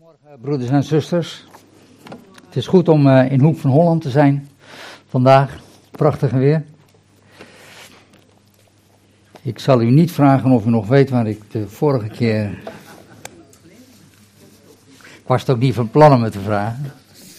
Goedemorgen broeders en zusters. Het is goed om in Hoek van Holland te zijn vandaag. Prachtig weer. Ik zal u niet vragen of u nog weet waar ik de vorige keer... Ik was het ook niet van plan om het te vragen.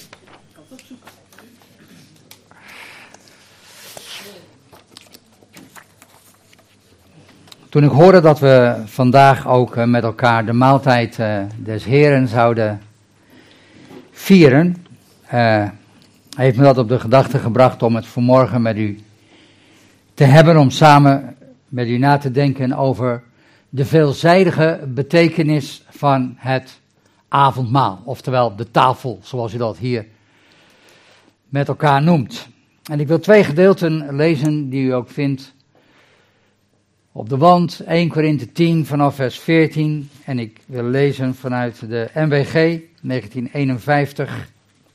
Toen ik hoorde dat we vandaag ook met elkaar de maaltijd des Heren zouden vieren, heeft me dat op de gedachte gebracht om het vanmorgen met u te hebben, om samen met u na te denken over de veelzijdige betekenis van het avondmaal, oftewel de tafel, zoals u dat hier met elkaar noemt. En ik wil 2 gedeelten lezen die u ook vindt op de wand, 1 Korinthe 10 vanaf vers 14 en ik wil lezen vanuit de NBG 1951.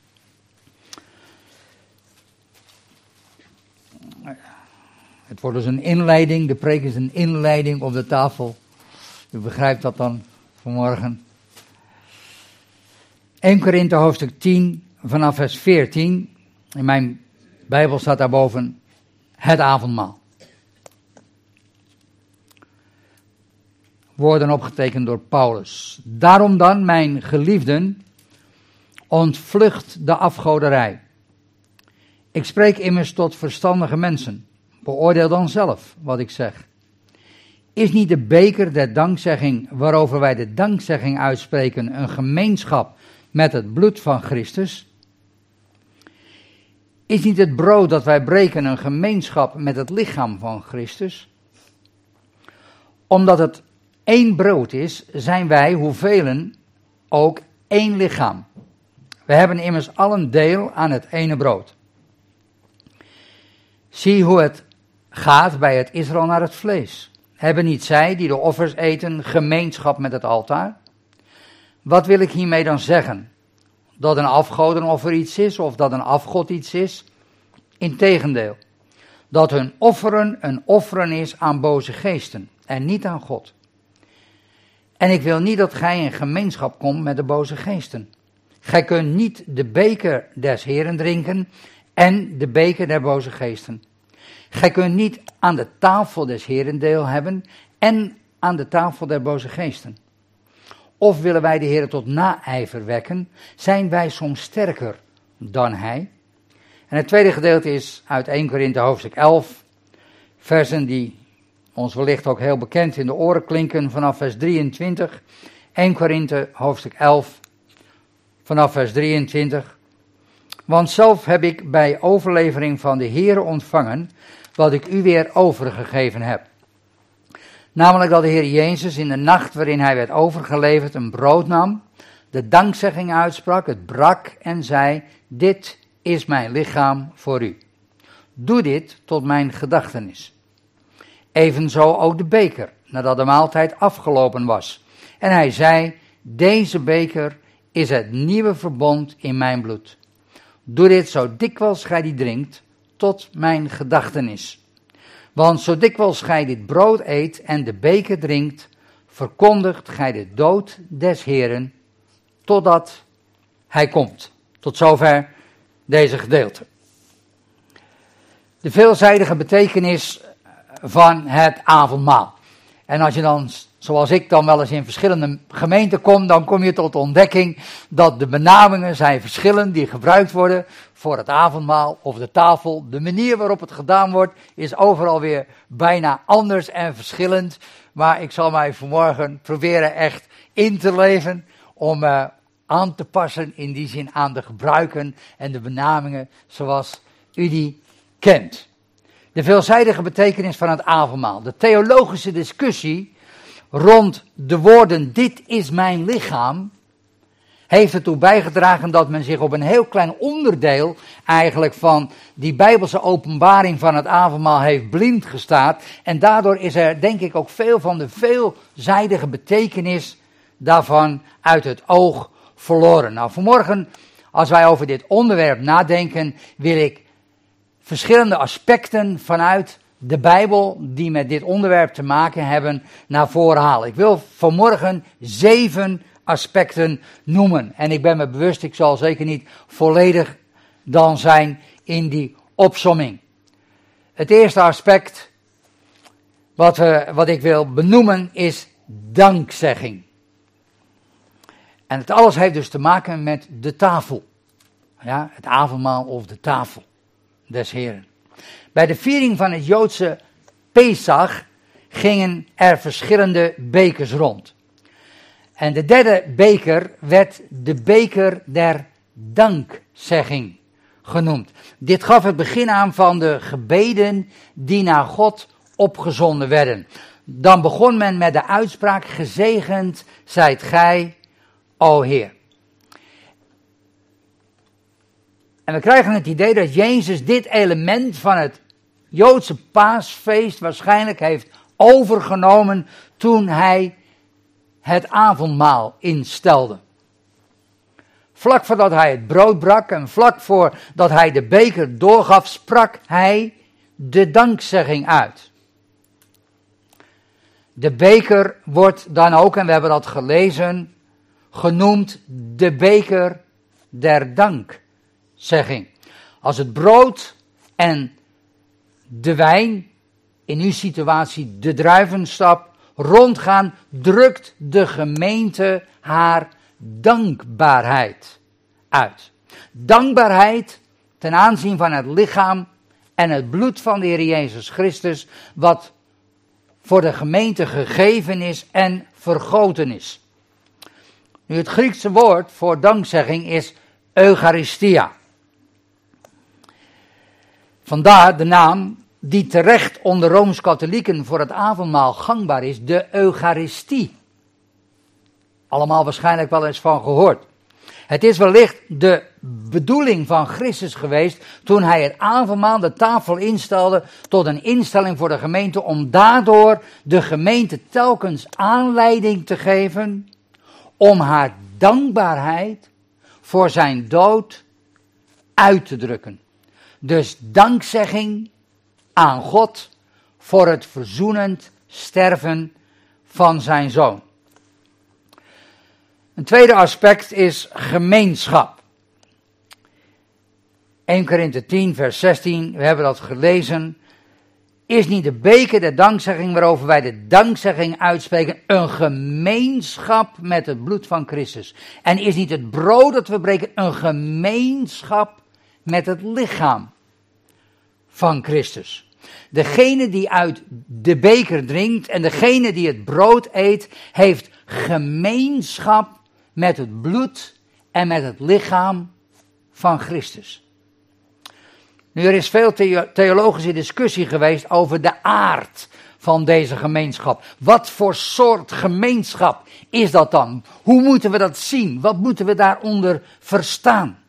Het wordt dus een inleiding, de preek is een inleiding op de tafel. U begrijpt dat dan vanmorgen. 1 Korinthe hoofdstuk 10 vanaf vers 14. In mijn Bijbel staat daarboven het avondmaal. Woorden opgetekend door Paulus. Daarom dan, mijn geliefden, ontvlucht de afgoderij. Ik spreek immers tot verstandige mensen. Beoordeel dan zelf wat ik zeg. Is niet de beker der dankzegging, waarover wij de dankzegging uitspreken, een gemeenschap met het bloed van Christus? Is niet het brood dat wij breken een gemeenschap met het lichaam van Christus? Omdat het 1 brood is, zijn wij, hoevelen, ook 1 lichaam. We hebben immers allen deel aan het ene brood. Zie hoe het gaat bij het Israël naar het vlees. Hebben niet zij, die de offers eten, gemeenschap met het altaar? Wat wil ik hiermee dan zeggen? Dat een afgodenoffer iets is, of dat een afgod iets is? Integendeel, dat hun offeren een offeren is aan boze geesten, en niet aan God. En ik wil niet dat gij in gemeenschap komt met de boze geesten. Gij kunt niet de beker des Heren drinken en de beker der boze geesten. Gij kunt niet aan de tafel des Heren deel hebben en aan de tafel der boze geesten. Of willen wij de Heren tot naijver wekken, zijn wij soms sterker dan hij? En het tweede gedeelte is uit 1 Korinthe hoofdstuk 11, versen die ons wellicht ook heel bekend in de oren klinken vanaf vers 23. 1 Korinthe hoofdstuk 11 vanaf vers 23. Want zelf heb ik bij overlevering van de Heere ontvangen wat ik u weer overgegeven heb. Namelijk dat de Heer Jezus in de nacht waarin hij werd overgeleverd een brood nam, de dankzegging uitsprak, het brak en zei: dit is mijn lichaam voor u. Doe dit tot mijn gedachtenis. Evenzo ook de beker, nadat de maaltijd afgelopen was. En hij zei: deze beker is het nieuwe verbond in mijn bloed. Doe dit zo dikwijls gij die drinkt, tot mijn gedachtenis. Want zo dikwijls gij dit brood eet en de beker drinkt, verkondigt gij de dood des Heren, totdat hij komt. Tot zover deze gedeelte. De veelzijdige betekenis van het avondmaal. En als je dan, zoals ik dan wel eens in verschillende gemeenten kom, dan kom je tot de ontdekking dat de benamingen zijn verschillend die gebruikt worden voor het avondmaal of de tafel. De manier waarop het gedaan wordt is overal weer bijna anders en verschillend. Maar ik zal mij vanmorgen proberen echt in te leven om aan te passen in die zin aan de gebruiken en de benamingen zoals u die kent. De veelzijdige betekenis van het avondmaal. De theologische discussie rond de woorden dit is mijn lichaam heeft ertoe bijgedragen dat men zich op een heel klein onderdeel eigenlijk van die Bijbelse openbaring van het avondmaal heeft blind gestaard. En daardoor is er denk ik ook veel van de veelzijdige betekenis daarvan uit het oog verloren. Nou, vanmorgen als wij over dit onderwerp nadenken wil ik verschillende aspecten vanuit de Bijbel die met dit onderwerp te maken hebben naar voren halen. Ik wil vanmorgen 7 aspecten noemen. En ik ben me bewust, ik zal zeker niet volledig dan zijn in die opsomming. Het eerste aspect wat ik wil benoemen is dankzegging. En het alles heeft dus te maken met de tafel. Ja, het avondmaal of de tafel des Heren. Bij de viering van het Joodse Pesach gingen er verschillende bekers rond. En de derde beker werd de beker der dankzegging genoemd. Dit gaf het begin aan van de gebeden die naar God opgezonden werden. Dan begon men met de uitspraak: gezegend zijt gij, o Heer. En we krijgen het idee dat Jezus dit element van het Joodse paasfeest waarschijnlijk heeft overgenomen toen hij het avondmaal instelde. Vlak voordat hij het brood brak en vlak voordat hij de beker doorgaf, sprak hij de dankzegging uit. De beker wordt dan ook, en we hebben dat gelezen, genoemd de beker der dankzegging. Als het brood en de wijn, in uw situatie de druivensap, rondgaan, drukt de gemeente haar dankbaarheid uit. Dankbaarheid ten aanzien van het lichaam en het bloed van de Heer Jezus Christus, wat voor de gemeente gegeven is en vergoten is. Nu, het Griekse woord voor dankzegging is Eucharistia. Vandaar de naam die terecht onder Rooms-Katholieken voor het avondmaal gangbaar is, de Eucharistie. Allemaal waarschijnlijk wel eens van gehoord. Het is wellicht de bedoeling van Christus geweest toen hij het avondmaal, de tafel instelde, tot een instelling voor de gemeente, om daardoor de gemeente telkens aanleiding te geven om haar dankbaarheid voor zijn dood uit te drukken. Dus dankzegging aan God voor het verzoenend sterven van zijn zoon. Een tweede aspect is gemeenschap. 1 Korinthe 10 vers 16, we hebben dat gelezen. Is niet de beker der dankzegging waarover wij de dankzegging uitspreken een gemeenschap met het bloed van Christus? En is niet het brood dat we breken een gemeenschap met het lichaam van Christus? Degene die uit de beker drinkt en degene die het brood eet, heeft gemeenschap met het bloed en met het lichaam van Christus. Nu, er is veel theologische discussie geweest over de aard van deze gemeenschap. Wat voor soort gemeenschap is dat dan? Hoe moeten we dat zien? Wat moeten we daaronder verstaan?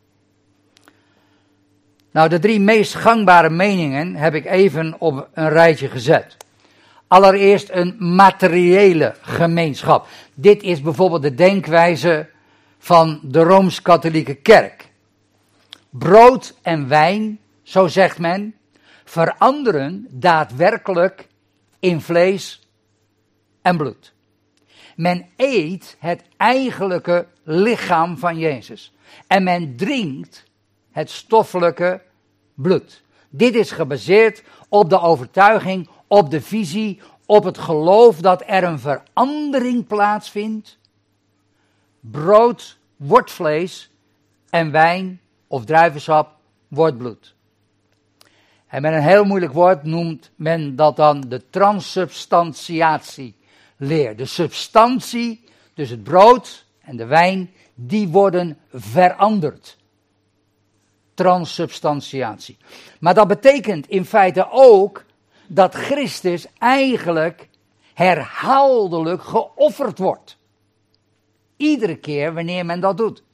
Nou, de 3 meest gangbare meningen heb ik even op een rijtje gezet. Allereerst een materiële gemeenschap. Dit is bijvoorbeeld de denkwijze van de Rooms-Katholieke Kerk. Brood en wijn, zo zegt men, veranderen daadwerkelijk in vlees en bloed. Men eet het eigenlijke lichaam van Jezus. En men drinkt het stoffelijke bloed. Dit is gebaseerd op de overtuiging, op de visie, op het geloof dat er een verandering plaatsvindt. Brood wordt vlees en wijn of druivensap wordt bloed. En met een heel moeilijk woord noemt men dat dan de transsubstantiatieleer. De substantie, dus het brood en de wijn, die worden veranderd. Transsubstantiatie. Maar dat betekent in feite ook dat Christus eigenlijk herhaaldelijk geofferd wordt. Iedere keer wanneer men dat doet.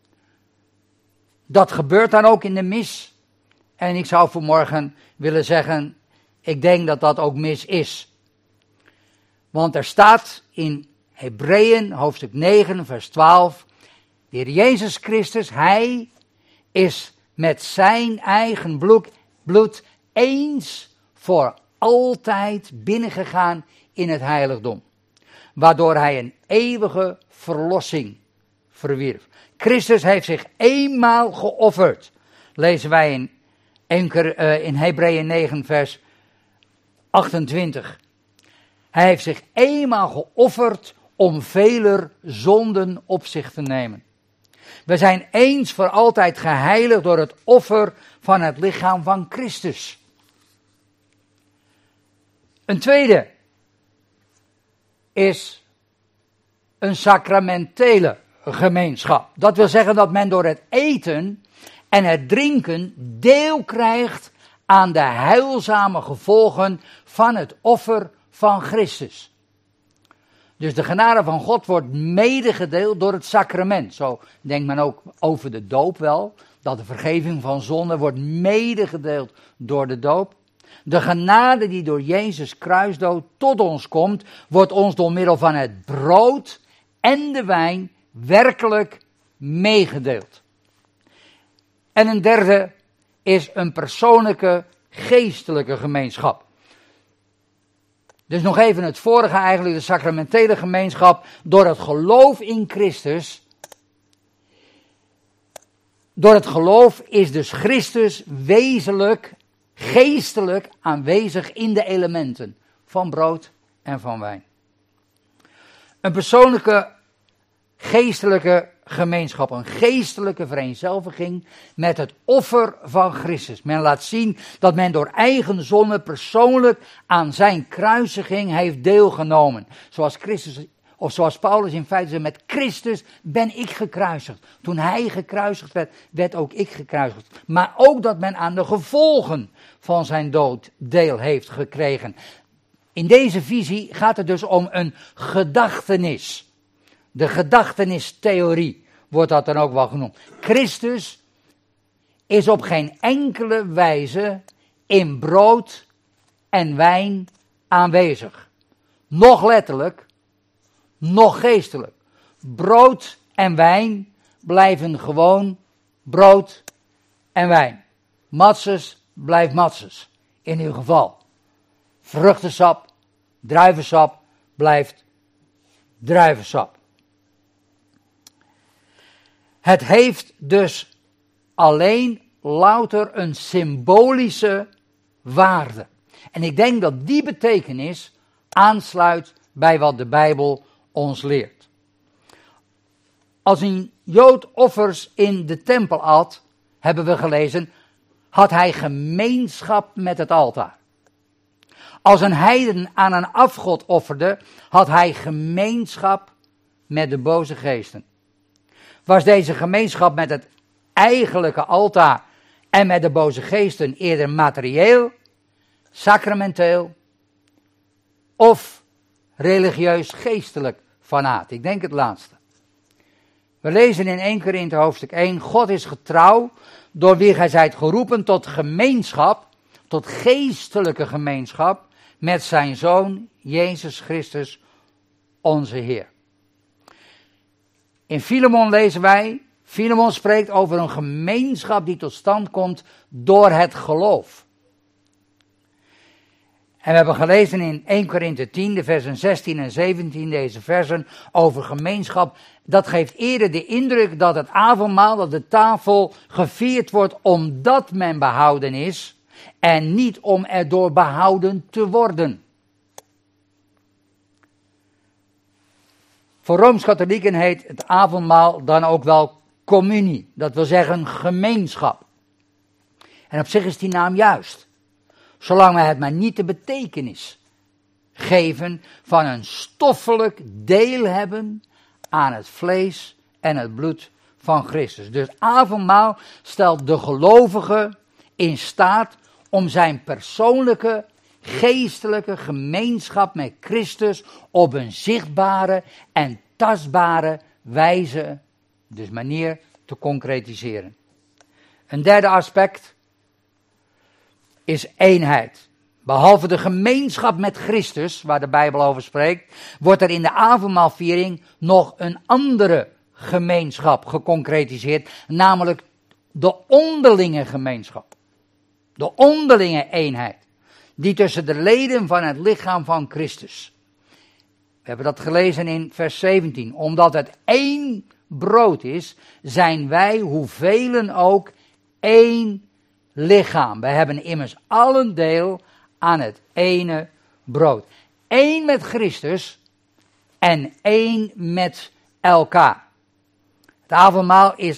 Dat gebeurt dan ook in de mis. En ik zou vanmorgen willen zeggen, ik denk dat dat ook mis is. Want er staat in Hebreeën hoofdstuk 9 vers 12, de Heer Jezus Christus, hij is met zijn eigen bloed eens voor altijd binnengegaan in het heiligdom. waardoor hij een eeuwige verlossing verwierf. Christus heeft zich eenmaal geofferd, lezen wij in Hebreeën 9 vers 28. Hij heeft zich eenmaal geofferd om veler zonden op zich te nemen. We zijn eens voor altijd geheiligd door het offer van het lichaam van Christus. Een tweede is een sacramentele gemeenschap. Dat wil zeggen dat men door het eten en het drinken deel krijgt aan de heilzame gevolgen van het offer van Christus. Dus de genade van God wordt medegedeeld door het sacrament. Zo denkt men ook over de doop wel, dat de vergeving van zonde wordt medegedeeld door de doop. De genade die door Jezus kruisdood tot ons komt, wordt ons door middel van het brood en de wijn werkelijk meegedeeld. En een derde is een persoonlijke geestelijke gemeenschap. Dus nog even het vorige eigenlijk, de sacramentele gemeenschap, door het geloof in Christus. Door het geloof is dus Christus wezenlijk, geestelijk aanwezig in de elementen van brood en van wijn. Een persoonlijke geestelijke gemeenschap, een geestelijke vereenzelviging met het offer van Christus. Men laat zien dat men door eigen zonde persoonlijk aan zijn kruisiging heeft deelgenomen. Zoals Paulus in feite zei, met Christus ben ik gekruisigd. Toen hij gekruisigd werd, werd ook ik gekruisigd. Maar ook dat men aan de gevolgen van zijn dood deel heeft gekregen. In deze visie gaat het dus om een gedachtenis. De gedachtenistheorie wordt dat dan ook wel genoemd. Christus is op geen enkele wijze in brood en wijn aanwezig. Nog letterlijk, nog geestelijk. Brood en wijn blijven gewoon brood en wijn. Matses blijft matses, in ieder geval. Vruchtensap, druivensap blijft druivensap. Het heeft dus alleen louter een symbolische waarde. En ik denk dat die betekenis aansluit bij wat de Bijbel ons leert. Als een Jood offers in de tempel at, hebben we gelezen, had hij gemeenschap met het altaar. Als een heiden aan een afgod offerde, had hij gemeenschap met de boze geesten. Was deze gemeenschap met het eigenlijke altaar en met de boze geesten eerder materieel, sacramenteel of religieus-geestelijk van aard? Ik denk het laatste. We lezen in 1 Korinthe hoofdstuk 1, God is getrouw, door wie gij zijt geroepen tot gemeenschap, tot geestelijke gemeenschap, met zijn Zoon, Jezus Christus, onze Heer. In Filemon lezen wij, Filemon spreekt over een gemeenschap die tot stand komt door het geloof. En we hebben gelezen in 1 Korinthe 10, de versen 16 en 17, deze versen over gemeenschap. Dat geeft eerder de indruk dat het avondmaal, dat de tafel gevierd wordt omdat men behouden is en niet om erdoor behouden te worden. Voor Rooms-Katholieken heet het avondmaal dan ook wel communie, dat wil zeggen gemeenschap. En op zich is die naam juist, zolang wij het maar niet de betekenis geven van een stoffelijk deel hebben aan het vlees en het bloed van Christus. Dus avondmaal stelt de gelovige in staat om zijn persoonlijke, geestelijke gemeenschap met Christus op een zichtbare en tastbare wijze, dus manier, te concretiseren. Een derde aspect is eenheid. Behalve de gemeenschap met Christus, waar de Bijbel over spreekt, wordt er in de avondmaalviering nog een andere gemeenschap geconcretiseerd, namelijk de onderlinge gemeenschap. De onderlinge eenheid, die tussen de leden van het lichaam van Christus We hebben dat gelezen in vers 17. Omdat het één brood is, zijn wij, hoevelen ook, één lichaam. Wij hebben immers allen deel aan het ene brood. Eén met Christus en één met elkaar. Het avondmaal is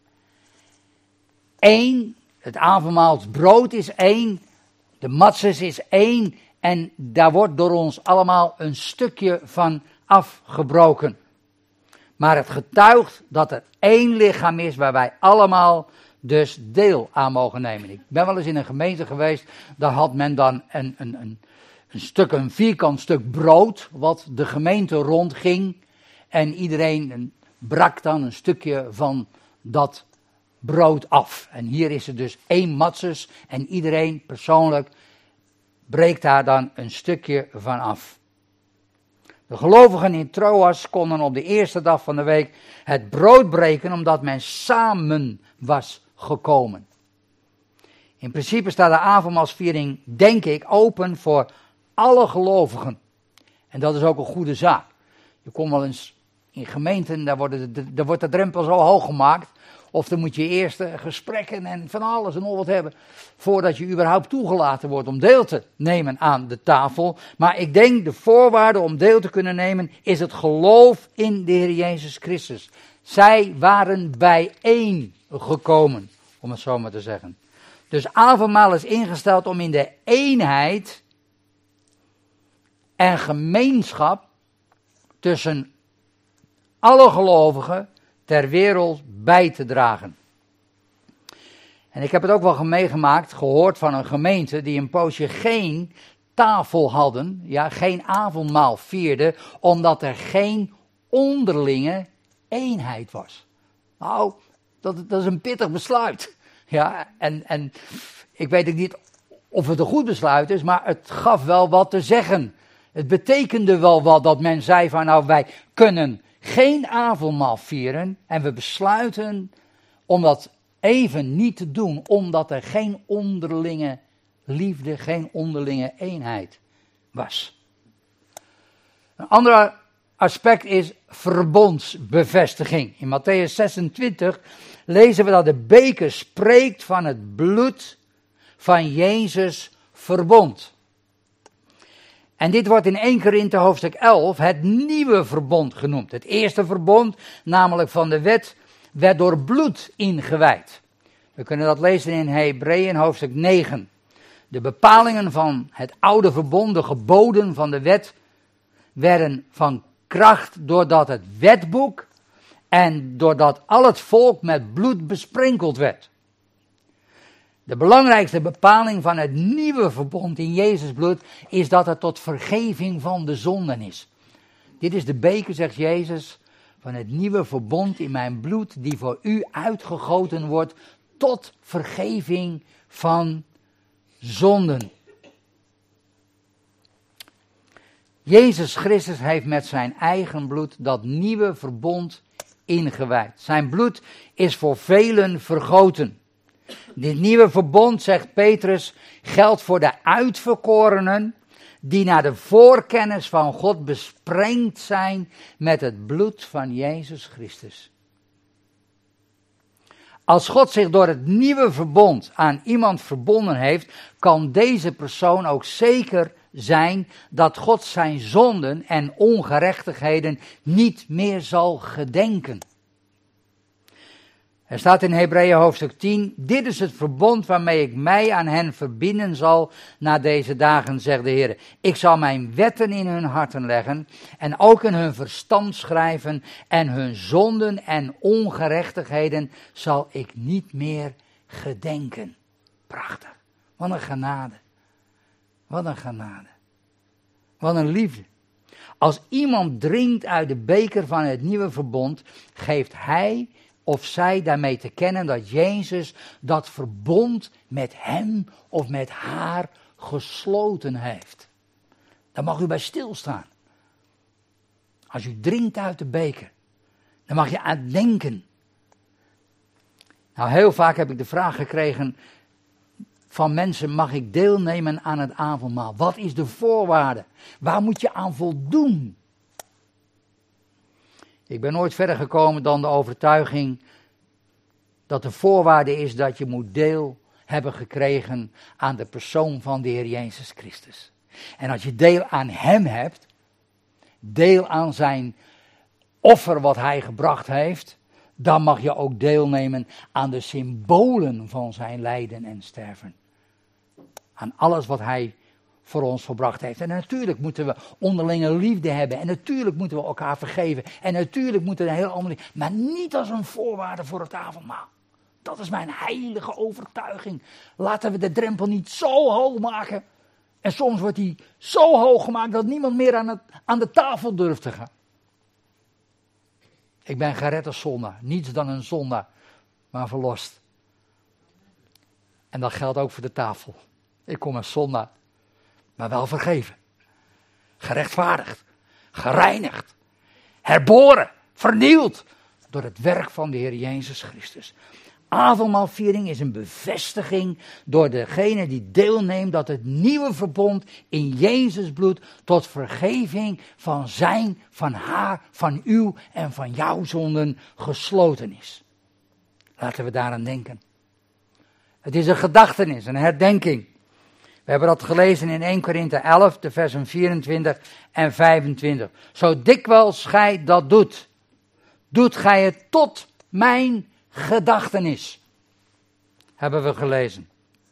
één. Het avondmaalsbrood is één. De matses is één. En daar wordt door ons allemaal een stukje van afgebroken. Maar het getuigt dat er één lichaam is waar wij allemaal dus deel aan mogen nemen. Ik ben wel eens in een gemeente geweest, daar had men dan een vierkant stuk brood, wat de gemeente rondging. En iedereen brak dan een stukje van dat brood af. En hier is er dus één matses en iedereen persoonlijk breekt daar dan een stukje van af. De gelovigen in Troas konden op de eerste dag van de week het brood breken omdat men samen was gekomen. In principe staat de avondmaalsviering, denk ik, open voor alle gelovigen. En dat is ook een goede zaak. Je komt wel eens in gemeenten, daar wordt de drempel zo hoog gemaakt. Of dan moet je eerst gesprekken en van alles en nog wat hebben, voordat je überhaupt toegelaten wordt om deel te nemen aan de tafel. Maar ik denk de voorwaarde om deel te kunnen nemen is het geloof in de Heer Jezus Christus. Zij waren bijeen gekomen, om het zo maar te zeggen. Dus avondmaal is ingesteld om in de eenheid en gemeenschap tussen alle gelovigen ter wereld bij te dragen. En ik heb het ook wel meegemaakt, gehoord van een gemeente die een poosje geen tafel hadden, ja, geen avondmaal vierden, omdat er geen onderlinge eenheid was. Nou, dat is een pittig besluit. Ja, en ik weet ook niet of het een goed besluit is, maar het gaf wel wat te zeggen. Het betekende wel wat dat men zei van nou, wij kunnen geen avondmaal vieren en we besluiten om dat even niet te doen, omdat er geen onderlinge liefde, geen onderlinge eenheid was. Een ander aspect is verbondsbevestiging. In Mattheüs 26 lezen we dat de beker spreekt van het bloed van Jezus verbond. En dit wordt in 1 Korinthe hoofdstuk 11 het nieuwe verbond genoemd. Het eerste verbond, namelijk van de wet, werd door bloed ingewijd. We kunnen dat lezen in Hebreeën hoofdstuk 9. De bepalingen van het oude verbond, de geboden van de wet, werden van kracht doordat het wetboek en doordat al het volk met bloed besprenkeld werd. De belangrijkste bepaling van het nieuwe verbond in Jezus bloed is dat het tot vergeving van de zonden is. Dit is de beker, zegt Jezus, van het nieuwe verbond in mijn bloed die voor u uitgegoten wordt tot vergeving van zonden. Jezus Christus heeft met zijn eigen bloed dat nieuwe verbond ingewijd. Zijn bloed is voor velen vergoten. Dit nieuwe verbond, zegt Petrus, geldt voor de uitverkorenen die naar de voorkennis van God besprengd zijn met het bloed van Jezus Christus. Als God zich door het nieuwe verbond aan iemand verbonden heeft, kan deze persoon ook zeker zijn dat God zijn zonden en ongerechtigheden niet meer zal gedenken. Er staat in Hebreeën hoofdstuk 10, dit is het verbond waarmee ik mij aan hen verbinden zal na deze dagen, zegt de Heer. Ik zal mijn wetten in hun harten leggen en ook in hun verstand schrijven en hun zonden en ongerechtigheden zal ik niet meer gedenken. Prachtig, wat een genade, wat een genade, wat een liefde. Als iemand drinkt uit de beker van het nieuwe verbond, geeft hij of zij daarmee te kennen dat Jezus dat verbond met hem of met haar gesloten heeft. Daar mag u bij stilstaan. Als u drinkt uit de beker, dan mag je aan denken. Nou, heel vaak heb ik de vraag gekregen van mensen, mag ik deelnemen aan het avondmaal? Wat is de voorwaarde? Waar moet je aan voldoen? Ik ben nooit verder gekomen dan de overtuiging dat de voorwaarde is dat je moet deel hebben gekregen aan de persoon van de Heer Jezus Christus. En als je deel aan Hem hebt, deel aan zijn offer wat Hij gebracht heeft, dan mag je ook deelnemen aan de symbolen van zijn lijden en sterven. Aan alles wat Hij voor ons volbracht heeft. En natuurlijk moeten we onderlinge liefde hebben. En natuurlijk moeten we elkaar vergeven. En natuurlijk moeten we een heel ander... Maar niet als een voorwaarde voor het avondmaal. Dat is mijn heilige overtuiging. Laten we de drempel niet zo hoog maken. En soms wordt die zo hoog gemaakt dat niemand meer aan de tafel durft te gaan. Ik ben gered als zondaar. Niets dan een zondaar, maar verlost. En dat geldt ook voor de tafel. Ik kom als zondaar, maar wel vergeven. Gerechtvaardigd, gereinigd, herboren, vernieuwd door het werk van de Heer Jezus Christus. Avondmaalviering is een bevestiging door degene die deelneemt dat het nieuwe verbond in Jezus bloed tot vergeving van zijn, van haar, van uw en van jouw zonden gesloten is. Laten we daaraan denken. Het is een gedachtenis, een herdenking. We hebben dat gelezen in 1 Korinthe 11, de versen 24 en 25. Zo dikwijls gij dat doet, doet gij het tot mijn gedachtenis. Hebben we gelezen.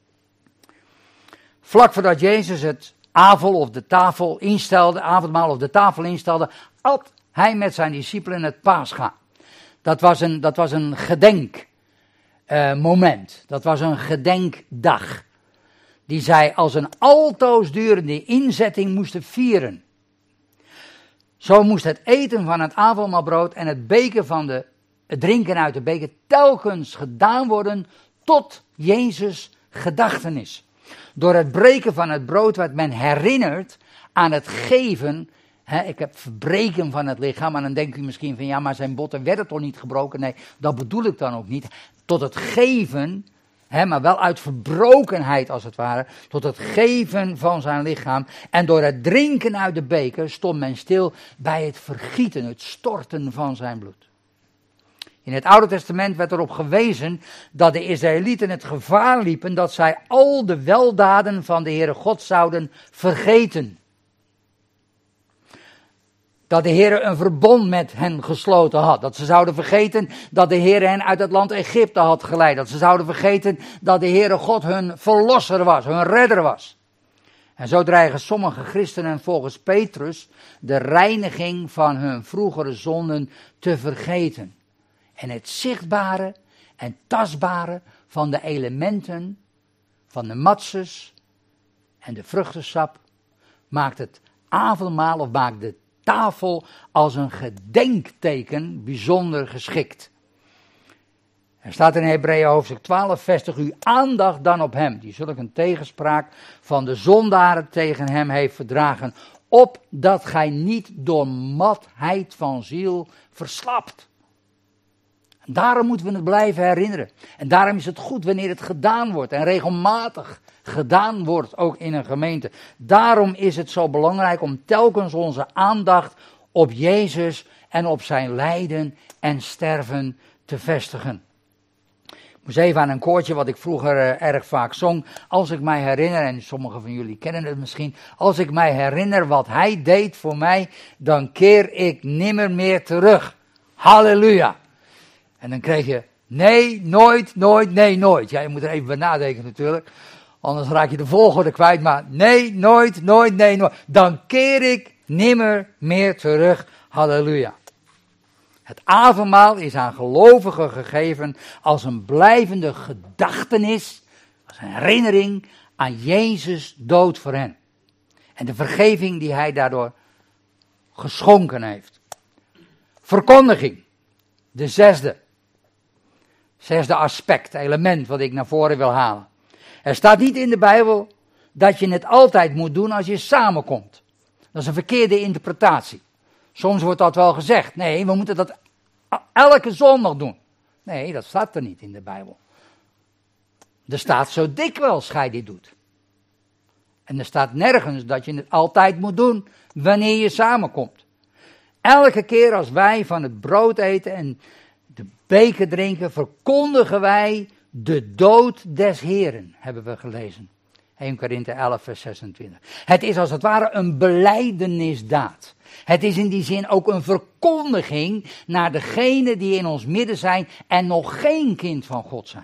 Vlak voordat Jezus het avondmaal of de tafel instelde, at hij met zijn discipelen het Pascha. Dat was een gedenkmoment. Dat was een gedenkdag. Die zij als een altoosdurende inzetting moesten vieren. Zo moest het eten van het avondmaalbrood en het drinken uit de beker telkens gedaan worden tot Jezus' gedachtenis. Door het breken van het brood werd men herinnerd aan het geven. Ik heb verbreken van het lichaam, en dan denkt u misschien van ja, maar zijn botten werden toch niet gebroken? Nee, dat bedoel ik dan ook niet. Tot het geven, maar wel uit verbrokenheid als het ware, tot het geven van zijn lichaam. En door het drinken uit de beker stond men stil bij het vergieten, het storten van zijn bloed. In het Oude Testament werd erop gewezen dat de Israëlieten het gevaar liepen dat zij al de weldaden van de Heere God zouden vergeten. Dat de Heere een verbond met hen gesloten had. Dat ze zouden vergeten dat de Heere hen uit het land Egypte had geleid. Dat ze zouden vergeten dat de Heere God hun verlosser was, hun redder was. En zo dreigen sommige christenen volgens Petrus de reiniging van hun vroegere zonden te vergeten. En het zichtbare en tastbare van de elementen van de matses en de vruchtensap maakt het avondmaal of maakt de tafel als een gedenkteken bijzonder geschikt. Er staat in Hebreeën hoofdstuk 12, vestig uw aandacht dan op hem, die zulk een tegenspraak van de zondaren tegen hem heeft verdragen, opdat gij niet door matheid van ziel verslapt. Daarom moeten we het blijven herinneren. En daarom is het goed wanneer het gedaan wordt en regelmatig gedaan wordt, ook in een gemeente. Daarom is het zo belangrijk om telkens onze aandacht op Jezus en op zijn lijden en sterven te vestigen. Ik moest even aan een koortje wat ik vroeger erg vaak zong. Als ik mij herinner, en sommigen van jullie kennen het misschien. Als ik mij herinner wat hij deed voor mij, dan keer ik nimmer meer terug. Halleluja. En dan kreeg je, nee, nooit, nooit, nee, nooit. Ja, je moet er even bij nadenken natuurlijk. Anders raak je de volgorde kwijt. Maar nee, nooit, nooit, nee, nooit. Dan keer ik nimmer meer terug. Halleluja. Het avondmaal is aan gelovigen gegeven als een blijvende gedachtenis, als een herinnering aan Jezus' dood voor hen. En de vergeving die hij daardoor geschonken heeft. Verkondiging. De zesde aspect, element wat ik naar voren wil halen. Er staat niet in de Bijbel dat je het altijd moet doen als je samenkomt. Dat is een verkeerde interpretatie. Soms wordt dat wel gezegd. Nee, we moeten dat elke zondag doen. Nee, dat staat er niet in de Bijbel. Er staat zo dikwijls gij dit doet. En er staat nergens dat je het altijd moet doen wanneer je samenkomt. Elke keer als wij van het brood eten en de beker drinken, verkondigen wij de dood des Heren, hebben we gelezen. 1 Korinthe 11 vers 26. Het is als het ware een belijdenisdaad. Het is in die zin ook een verkondiging naar degenen die in ons midden zijn en nog geen kind van God zijn.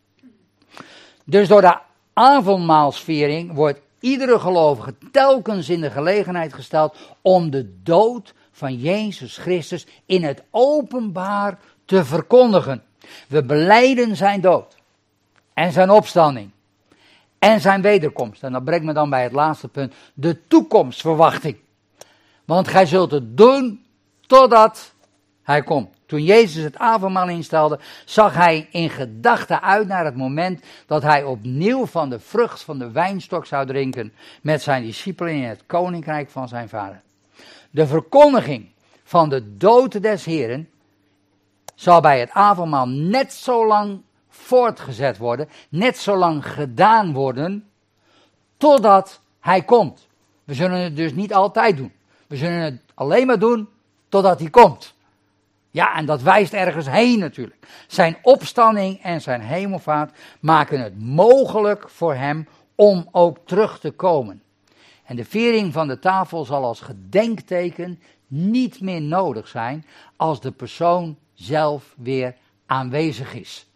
Dus door de avondmaalsviering wordt iedere gelovige telkens in de gelegenheid gesteld om de dood van Jezus Christus in het openbaar te verkondigen. We belijden zijn dood en zijn opstanding en zijn wederkomst. En dat brengt me dan bij het laatste punt, de toekomstverwachting. Want gij zult het doen totdat hij komt. Toen Jezus het avondmaal instelde, zag hij in gedachten uit naar het moment dat hij opnieuw van de vrucht van de wijnstok zou drinken met zijn discipelen in het koninkrijk van zijn vader. De verkondiging van de dood des Heren zal bij het avondmaal net zo lang voortgezet worden, net zo lang gedaan worden, totdat hij komt. We zullen het dus niet altijd doen. We zullen het alleen maar doen totdat hij komt. Ja, en dat wijst ergens heen natuurlijk. Zijn opstanding en zijn hemelvaart maken het mogelijk voor hem om ook terug te komen. En de viering van de tafel zal als gedenkteken niet meer nodig zijn als de persoon zelf weer aanwezig is.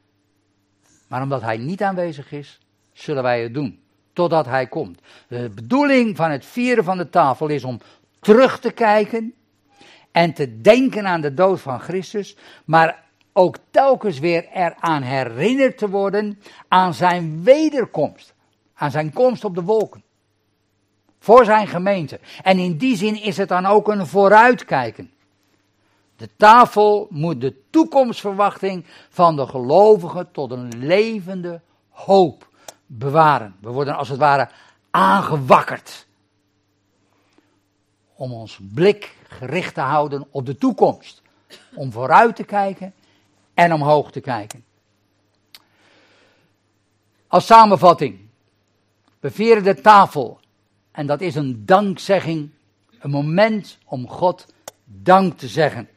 Maar omdat hij niet aanwezig is, zullen wij het doen, totdat hij komt. De bedoeling van het vieren van de tafel is om terug te kijken en te denken aan de dood van Christus, maar ook telkens weer eraan herinnerd te worden aan zijn wederkomst, aan zijn komst op de wolken, voor zijn gemeente. En in die zin is het dan ook een vooruitkijken. De tafel moet de toekomstverwachting van de gelovigen tot een levende hoop bewaren. We worden als het ware aangewakkerd om ons blik gericht te houden op de toekomst. Om vooruit te kijken en omhoog te kijken. Als samenvatting. We vieren de tafel. En dat is een dankzegging. Een moment om God dank te zeggen.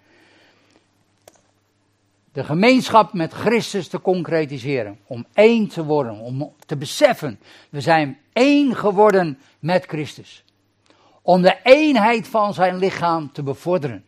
De gemeenschap met Christus te concretiseren. Om één te worden. Om te beseffen. We zijn één geworden met Christus. Om de eenheid van zijn lichaam te bevorderen.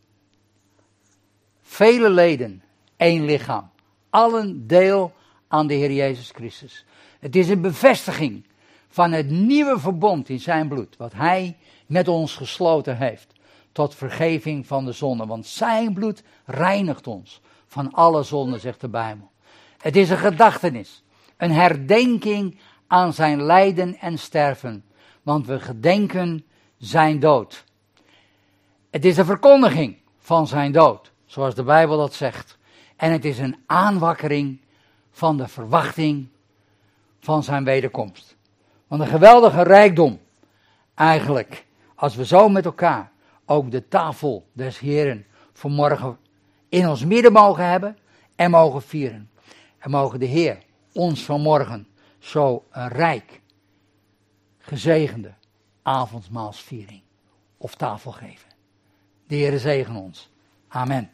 Vele leden, één lichaam. Allen deel aan de Heer Jezus Christus. Het is een bevestiging van het nieuwe verbond in zijn bloed. Wat hij met ons gesloten heeft. Tot vergeving van de zonde. Want zijn bloed reinigt ons van alle zonden, zegt de Bijbel. Het is een gedachtenis. Een herdenking aan zijn lijden en sterven. Want we gedenken zijn dood. Het is een verkondiging van zijn dood, zoals de Bijbel dat zegt. En het is een aanwakkering van de verwachting van zijn wederkomst. Want een geweldige rijkdom, eigenlijk, als we zo met elkaar ook de tafel des Heren vanmorgen in ons midden mogen hebben en mogen vieren. En mogen de Heer ons vanmorgen zo een rijk, gezegende avondmaalsviering of tafel geven. De Heer zegen ons. Amen.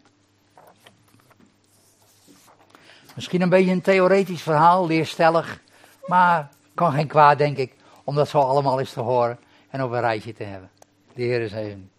Misschien een beetje een theoretisch verhaal, leerstellig, maar kan geen kwaad, denk ik, om dat zo allemaal eens te horen en op een rijtje te hebben. De Heer zegen.